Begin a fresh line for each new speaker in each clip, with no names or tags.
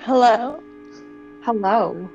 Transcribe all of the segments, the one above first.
Hello.
Hello.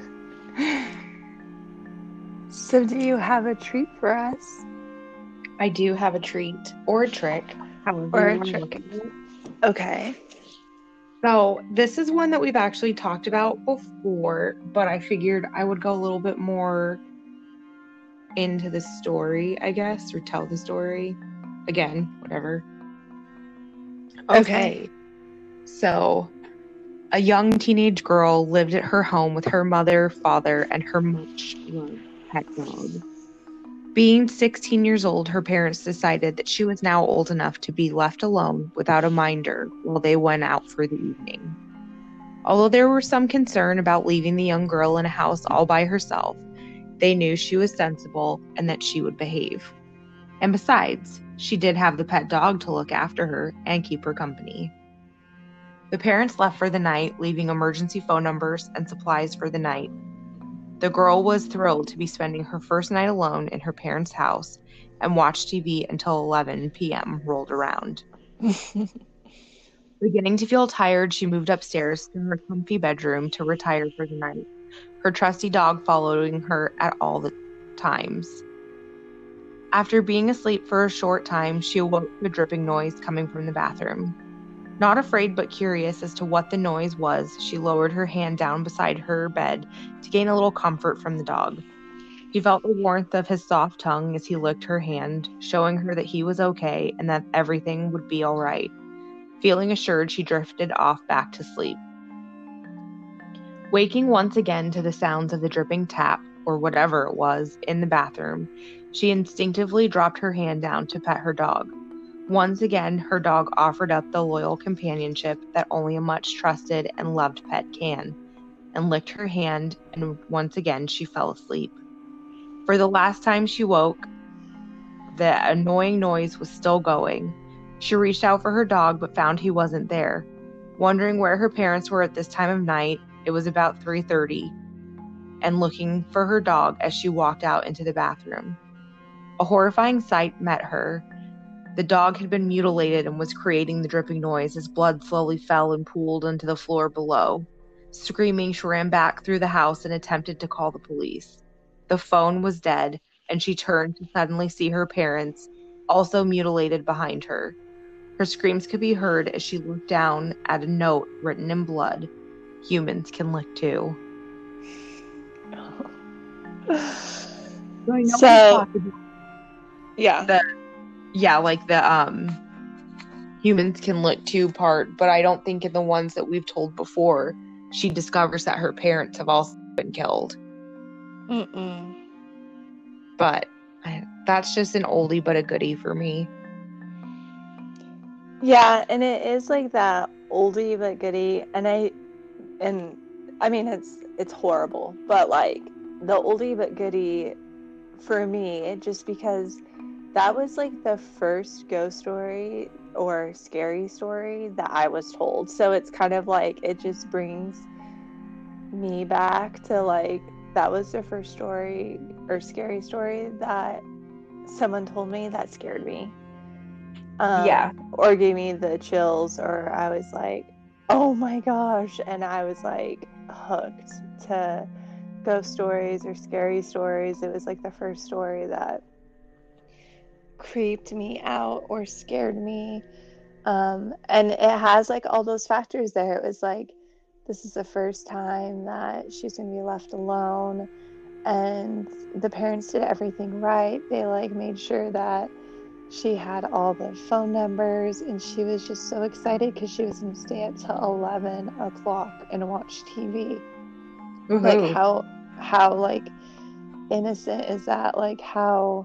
So, do you have a treat for us?
I do have a treat or a trick, however
Or
you
a
want to look at
trick?
it.
Okay.
So, this is one that we've actually talked about before, but I figured I would go a little bit more into the story, I guess, or tell the story. Again, whatever.
Okay.
Okay. So, a young teenage girl lived at her home with her mother, father, and her much loved pet dog. Being 16 years old, her parents decided that she was now old enough to be left alone without a minder while they went out for the evening. Although there were some concern about leaving the young girl in a house all by herself, they knew she was sensible and that she would behave. And besides, she did have the pet dog to look after her and keep her company. The parents left for the night, leaving emergency phone numbers and supplies for the night. The girl was thrilled to be spending her first night alone in her parents' house and watched TV until 11 p.m. rolled around. Beginning to feel tired, she moved upstairs to her comfy bedroom to retire for the night, her trusty dog following her at all the times. After being asleep for a short time, she awoke to a dripping noise coming from the bathroom. Not afraid but curious as to what the noise was, she lowered her hand down beside her bed to gain a little comfort from the dog. She felt the warmth of his soft tongue as he licked her hand, showing her that he was okay and that everything would be all right. Feeling assured, she drifted off back to sleep. Waking once again to the sounds of the dripping tap, or whatever it was, in the bathroom, she instinctively dropped her hand down to pet her dog. Once again, her dog offered up the loyal companionship that only a much trusted and loved pet can, and licked her hand, and once again she fell asleep. For the last time she woke, the annoying noise was still going. She reached out for her dog but found he wasn't there. Wondering where her parents were at this time of night, it was about 3:30, and looking for her dog as she walked out into the bathroom. A horrifying sight met her. The dog had been mutilated and was creating the dripping noise as blood slowly fell and pooled onto the floor below. Screaming, she ran back through the house and attempted to call the police. The phone was dead, and she turned to suddenly see her parents, also mutilated, behind her. Her screams could be heard as she looked down at a note written in blood. Humans can lick too. So I know we've
So,
talked about
yeah.
the like the humans can lick too part, but I don't think in the ones that we've told before, she discovers that her parents have also been killed.
Mm-mm.
But that's just an oldie but a goodie for me.
Yeah, and it is like that oldie but goodie, and I mean it's horrible, but like the oldie but goodie for me, just because that was like the first ghost story or scary story that I was told. So it's kind of like it just brings me back to like that was the first story or scary story that someone told me that scared me.
Yeah.
Or gave me the chills, or I was like, oh my gosh, and I was like hooked to ghost stories or scary stories. It was like the first story that creeped me out or scared me. And it has like all those factors there. It was like, this is the first time that she's gonna be left alone, and the parents did everything right. They like made sure that she had all the phone numbers, and she was just so excited because she was gonna stay up till 11 o'clock and watch TV. Like
Woohoo.
how like innocent is that? Like how,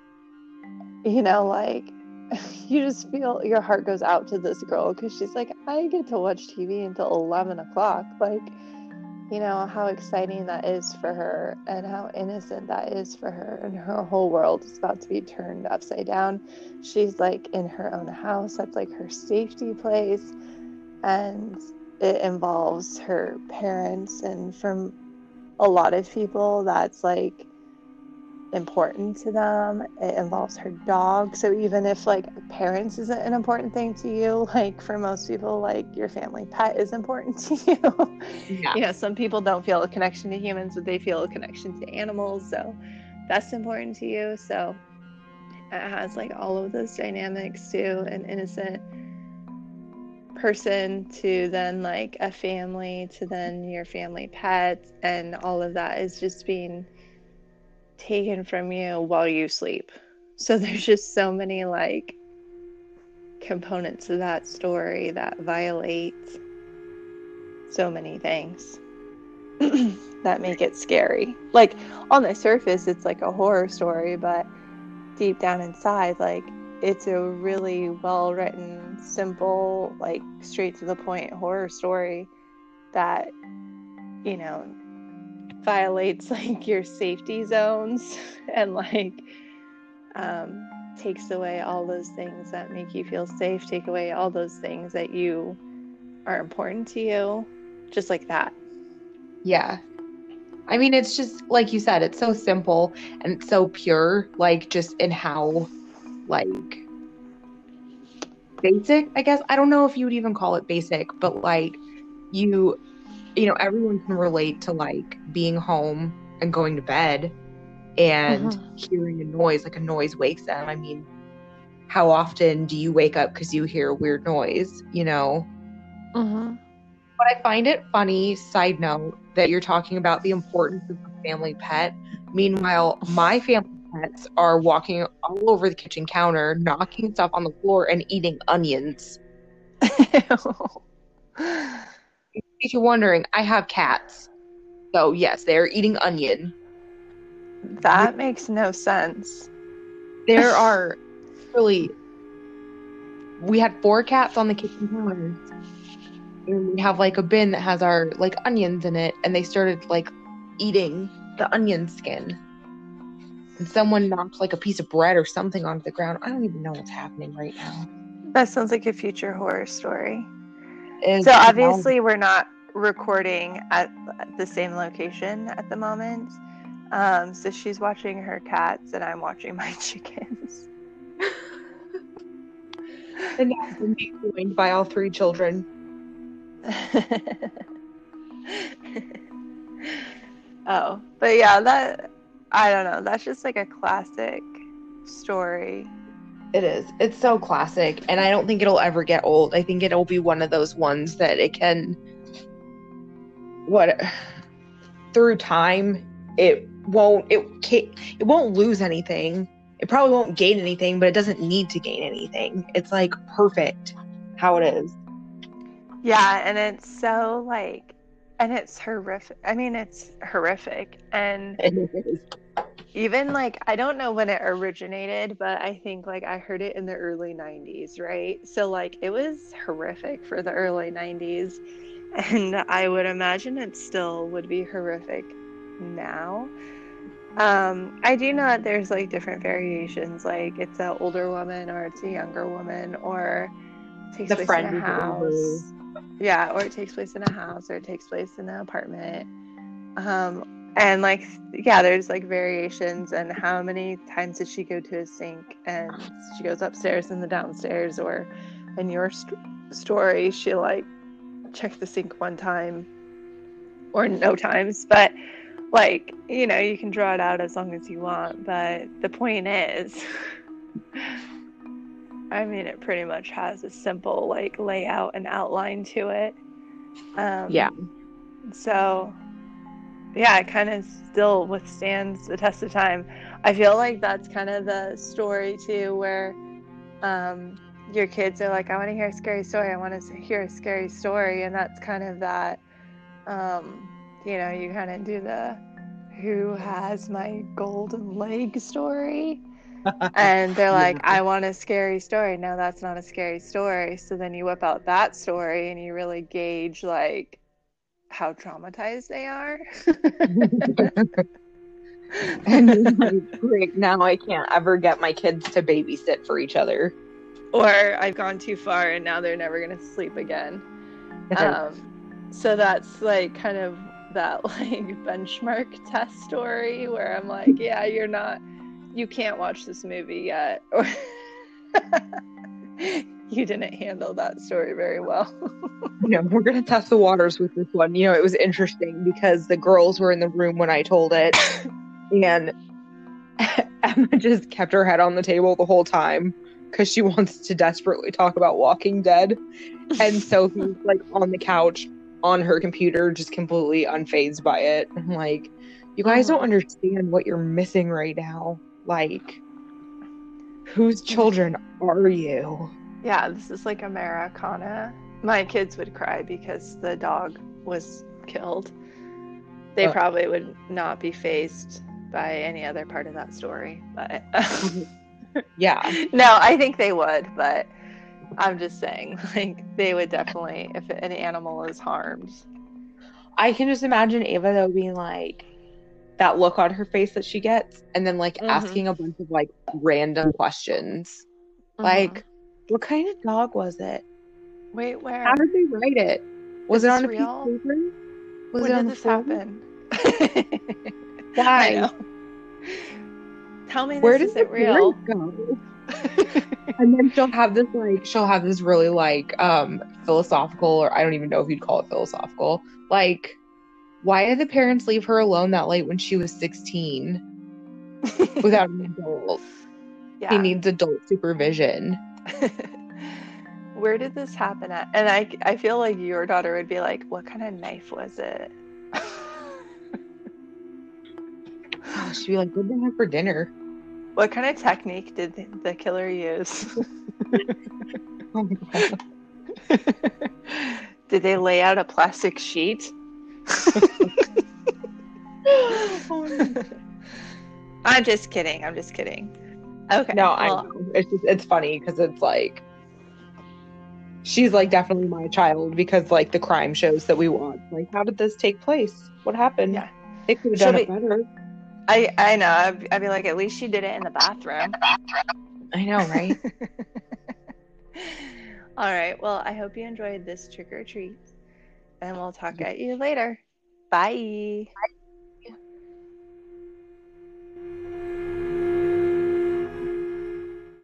like you just feel your heart goes out to this girl because she's like, I get to watch TV until 11 o'clock. Like, how exciting that is for her and how innocent that is for her. And her whole world is about to be turned upside down. She's like in her own house. That's like her safety place. And it involves her parents. And from a lot of people, that's like important to them. It involves her dog. So even if like parents isn't an important thing to you, like for most people, like your family pet is important to you.
Yeah.
You know, some people don't feel a connection to humans, but they feel a connection to animals. So that's important to you. So it has like all of those dynamics to an innocent person to then like a family to then your family pet, and all of that is just being taken from you while you sleep. So there's just so many like components of that story that violate so many things that make it scary. Like on the surface it's like a horror story, but deep down inside, like it's a really well written, simple, like straight to the point horror story that, you know, violates like your safety zones and like takes away all those things that make you feel safe, take away all those things that you are important to you, just like that.
Yeah. I mean, it's just like you said, it's so simple and it's so pure, like just in how like basic, I guess. I don't know if you would even call it basic, but like you know, everyone can relate to like being home and going to bed and hearing a noise, like a noise wakes them. I mean, how often do you wake up because you hear a weird noise, you know? But I find it funny, side note, that you're talking about the importance of a family pet. Meanwhile, my family pets are walking all over the kitchen counter, knocking stuff on the floor and eating onions. If you're wondering, I have cats. So yes, they're eating onion.
That makes no sense.
There are really, we had 4 cats on the kitchen counter. And we have like a bin that has our like onions in it, and they started like eating the onion skin. And someone knocked like a piece of bread or something onto the ground. I don't even know what's happening right now.
That sounds like a future horror story.
It's
so obviously we're not recording at the same location at the moment. So she's watching her cats and I'm watching my chickens.
And now we're being joined by all 3 children.
Oh, but yeah, that, I don't know, that's just like a classic story.
It is. It's so classic, and I don't think it'll ever get old. I think it'll be one of those ones that it can, through time, it won't lose anything. It probably won't gain anything, but it doesn't need to gain anything. It's like perfect how it is.
Yeah, and it's so like, and it's horrific. I mean, it's horrific. And even like, I don't know when it originated, but I think like I heard it in the early 90s, right? So like it was horrific for the early 90s. And I would imagine it still would be horrific now. I do know that there's like different variations, like it's an older woman or it's a younger woman, or it takes place in a house. Yeah, or it takes place in a house, or it takes place in an apartment. And like, yeah, there's like variations, and how many times did she go to a sink, and she goes upstairs and the downstairs, or in your story, she like checked the sink one time or no times, but like, you know, you can draw it out as long as you want, but the point is, I mean, it pretty much has a simple like layout and outline to it.
Yeah.
So, yeah, it kind of still withstands the test of time. I feel like that's kind of the story too, where your kids are like, I want to hear a scary story. I want to hear a scary story, and that's kind of that. You know, you kind of do the "who has my golden leg" story. And they're like, I want a scary story. No, that's not a scary story. So then you whip out that story and you really gauge like how traumatized they are.
And like, great, now I can't ever get my kids to babysit for each other.
Or I've gone too far and now they're never going to sleep again. So that's like kind of that like benchmark test story where I'm like, yeah, you can't watch this movie yet, or you didn't handle that story very well.
We're going to test the waters with this one. It was interesting because the girls were in the room when I told it, and Emma just kept her head on the table the whole time because she wants to desperately talk about Walking Dead. And Sophie's like on the couch on her computer, just completely unfazed by it. I'm like, you guys don't understand what you're missing right now. Like, whose children are you?
Yeah, this is like Americana. My kids would cry because the dog was killed. They probably would not be fazed by any other part of that story, but
yeah.
No, I think they would, but I'm just saying, like, they would definitely, if an animal is harmed.
I can just imagine Ava, though, being like, that look on her face that she gets, and then, like, asking a bunch of, like, random questions. Like, what kind of dog was it?
Wait, where?
How did they write it? Was it on a
real?
piece of paper? Was
when
it on
did
the
this
floor?
happen?
Why?
I know. Tell me
Where
this
did
isn't real.
Go? And then she'll have this really like philosophical, or I don't even know if you'd call it philosophical, like, why did the parents leave her alone that late when she was 16 without an adult?
Yeah.
He needs adult supervision.
Where did this happen at? And I feel like your daughter would be like, what kind of knife was it?
She'd be like, what did they have for dinner?
What kind of technique did the killer use?
Oh my God.
Did they lay out a plastic sheet? I'm just kidding. Okay.
No, I know. It's funny because it's like, she's like definitely my child because like the crime shows that we watch. Like, how did this take place? What happened?
Yeah.
They could have done it better.
I know. I'd be like, at least she did it in the bathroom.
I know, right?
All right. Well, I hope you enjoyed this trick or treat, and we'll talk at you later. Bye.